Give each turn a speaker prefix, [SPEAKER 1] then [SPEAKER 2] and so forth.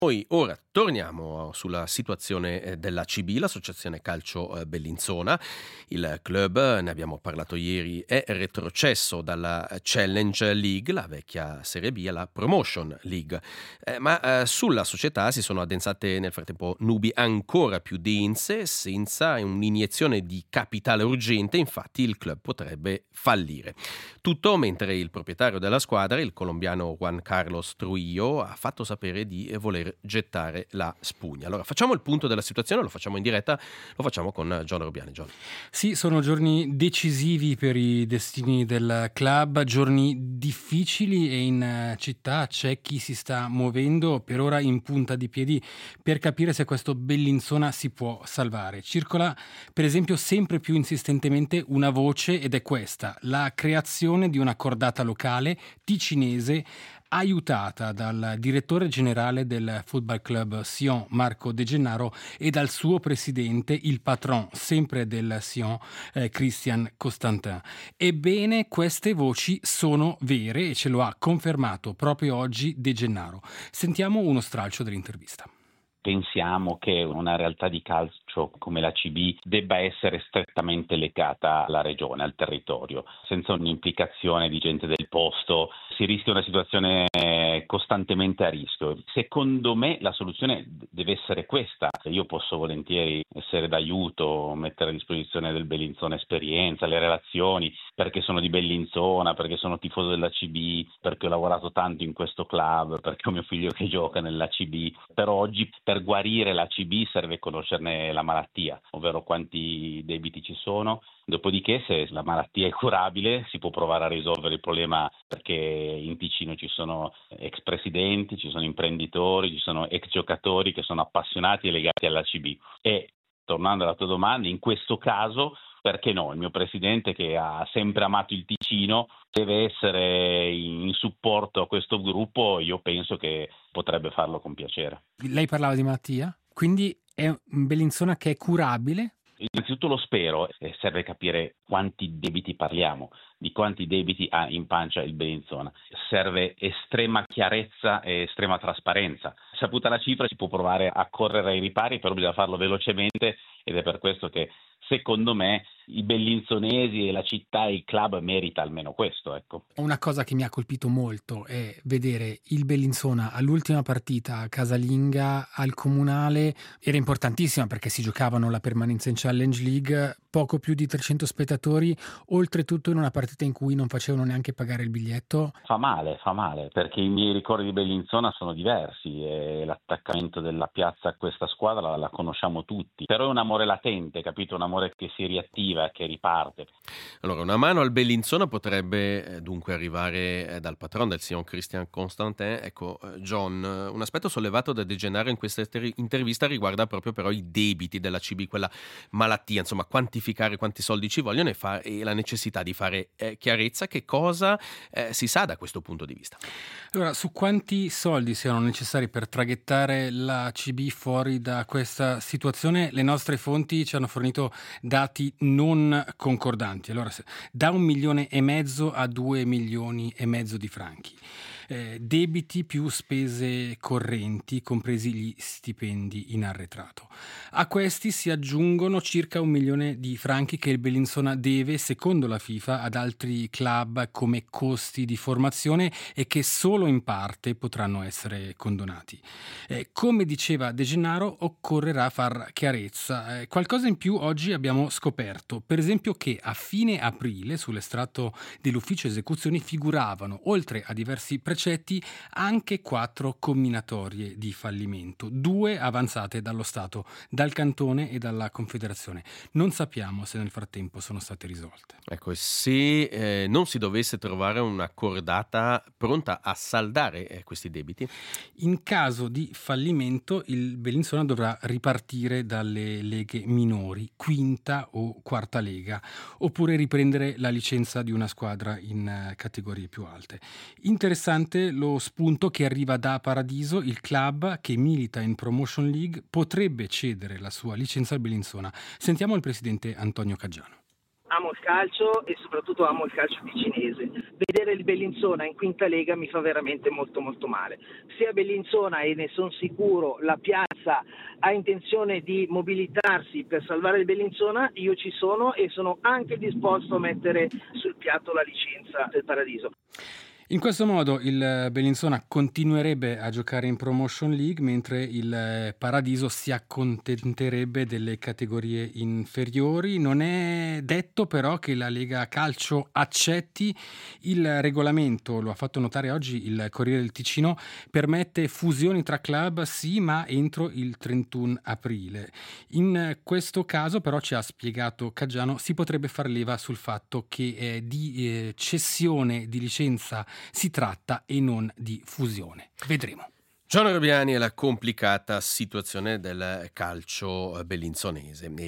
[SPEAKER 1] Noi ora torniamo sulla situazione della CB, l'Associazione Calcio Bellinzona. Il club, ne abbiamo parlato ieri, è retrocesso dalla Challenge League, la vecchia Serie B, alla Promotion League. Ma sulla società si sono addensate nel frattempo nubi ancora più dense. Senza un'iniezione di capitale urgente, infatti, il club potrebbe fallire. Tutto mentre il proprietario della squadra, il colombiano Juan Carlos Trujillo, ha fatto sapere di voler gettare la spugna. Allora facciamo il punto della situazione, lo facciamo in diretta, lo facciamo con John Rubiani. John.
[SPEAKER 2] Sì, sono giorni decisivi per i destini del club, giorni difficili, e in città c'è chi si sta muovendo per ora in punta di piedi per capire se questo Bellinzona si può salvare. Circola per esempio sempre più insistentemente una voce, ed è questa: la creazione di una cordata locale ticinese aiutata dal direttore generale del Football Club Sion, Marco De Gennaro, e dal suo presidente, il patron sempre del Sion, Christian Constantin. Ebbene, queste voci sono vere e ce lo ha confermato proprio oggi De Gennaro. Sentiamo uno stralcio dell'intervista.
[SPEAKER 3] Pensiamo che una realtà di calcio come la CB debba essere strettamente legata alla regione, al territorio. Senza un'implicazione di gente del posto si rischia una situazione costantemente a rischio. Secondo me la soluzione deve essere questa. Io posso volentieri essere d'aiuto, mettere a disposizione del Bellinzona esperienza, le relazioni, perché sono di Bellinzona, perché sono tifoso della CB, perché ho lavorato tanto in questo club, perché ho mio figlio che gioca nella CB. Però oggi per guarire la CB serve conoscerne la malattia, ovvero quanti debiti ci sono. Dopodiché, se la malattia è curabile, si può provare a risolvere il problema, perché in Ticino ci sono ex presidenti, ci sono imprenditori, ci sono ex giocatori che sono appassionati e legati alla CB. E tornando alla tua domanda, in questo caso, perché no? Il mio presidente, che ha sempre amato il Ticino, deve essere in supporto a questo gruppo. Io penso che potrebbe farlo con piacere.
[SPEAKER 2] Lei parlava di malattia? Quindi è un Bellinzona che è curabile?
[SPEAKER 3] Innanzitutto lo spero, serve capire quanti debiti parliamo, di quanti debiti ha in pancia il Bellinzona. Serve estrema chiarezza e estrema trasparenza. Saputa la cifra si può provare a correre ai ripari, però bisogna farlo velocemente, ed è per questo che secondo me i bellinzonesi e la città e il club merita almeno questo, ecco.
[SPEAKER 2] Una cosa che mi ha colpito molto è vedere il Bellinzona all'ultima partita casalinga al Comunale. Era importantissima perché si giocavano la permanenza in Challenge League, poco più di 300 spettatori, oltretutto in una partita in cui non facevano neanche pagare il biglietto.
[SPEAKER 3] Fa male, perché i miei ricordi di Bellinzona sono diversi e l'attaccamento della piazza a questa squadra la conosciamo tutti, però è un amore latente, capito? Un amore che si riattiva, che riparte.
[SPEAKER 1] Allora, una mano al Bellinzona potrebbe dunque arrivare dal patron del Sion, Christian Constantin. Ecco, John, un aspetto sollevato da De Gennaro in questa intervista riguarda proprio però i debiti della CB, quella malattia, insomma, quantificare quanti soldi ci vogliono e la necessità di fare chiarezza. Che cosa si sa da questo punto di vista?
[SPEAKER 2] Allora, su quanti soldi siano necessari per traghettare la CB fuori da questa situazione, le nostre fonti ci hanno fornito dati non concordanti. Allora, da 1,5 milioni a 2,5 milioni di franchi. Debiti più spese correnti, compresi gli stipendi in arretrato. A questi si aggiungono circa 1 milione di franchi che il Bellinzona deve, secondo la FIFA, ad altri club come costi di formazione, e che solo in parte potranno essere condonati. Come diceva De Gennaro, occorrerà far chiarezza. Qualcosa in più oggi abbiamo scoperto, per esempio che a fine aprile sull'estratto dell'ufficio esecuzioni figuravano, oltre a diversi precetti, anche 4 comminatorie di fallimento, 2 avanzate dallo Stato, dal Cantone e dalla Confederazione. Non sappiamo se nel frattempo sono state risolte.
[SPEAKER 1] Ecco, e se non si dovesse trovare una cordata pronta a saldare questi debiti?
[SPEAKER 2] In caso di fallimento il Bellinzona dovrà ripartire dalle leghe minori, quinta o quarta lega, oppure riprendere la licenza di una squadra in categorie più alte. Interessante lo spunto che arriva da Paradiso: il club che milita in Promotion League potrebbe cedere la sua licenza al Bellinzona. Sentiamo il presidente Antonio Caggiano.
[SPEAKER 4] amo il calcio e soprattutto amo il calcio ticinese. Vedere il Bellinzona in quinta lega mi fa veramente molto molto male. Sia Bellinzona, e ne sono sicuro, la piazza ha intenzione di mobilitarsi per salvare il Bellinzona, io ci sono e sono anche disposto a mettere sul piatto la licenza del Paradiso.
[SPEAKER 2] In questo modo il Bellinzona continuerebbe a giocare in Promotion League, mentre il Paradiso si accontenterebbe delle categorie inferiori. Non è detto però che la Lega Calcio accetti il regolamento, lo ha fatto notare oggi il Corriere del Ticino, permette fusioni tra club sì, ma entro il 31 aprile. In questo caso però, ci ha spiegato Caggiano, si potrebbe far leva sul fatto che di cessione di licenza si tratta e non di fusione. Vedremo.
[SPEAKER 1] Gianni Robiani e la complicata situazione del calcio bellinzonese.